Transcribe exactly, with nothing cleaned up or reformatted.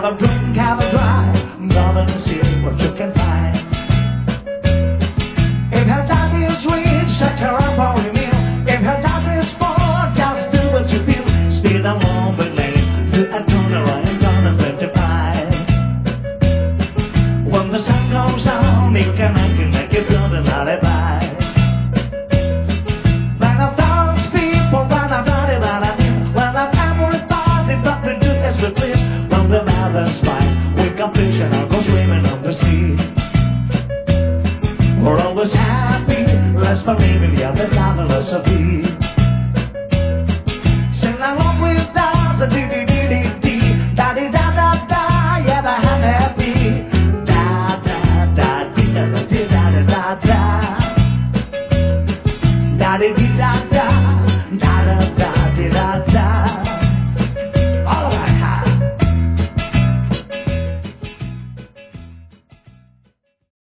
a drink, have a drive, gonna to see what you can find. If her daddy is rich, set her up for a meal. If her daddy is poor, just do what you feel. Speed along the lane to a turnaround and gonna twenty-five. When the sun goes down, you can make it, make it build an alibi. When I've done people, when I've done it, when I've been, when I've everybody, but we do as we please. When the weather's fine, we come fishing, I'll go swimming on the sea. We're always happy, less familiar, there's our philosophy. Sing along with us,